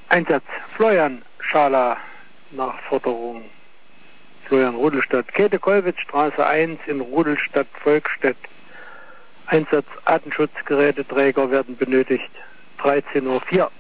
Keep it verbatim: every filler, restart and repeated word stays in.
Einsatz Florian Schala, Nachforderung Florian Rudelstadt, Käthe-Kollwitz-Straße eins in Rudelstadt-Volkstedt. Einsatz Artenschutzgeräteträger werden benötigt. dreizehn Uhr vier.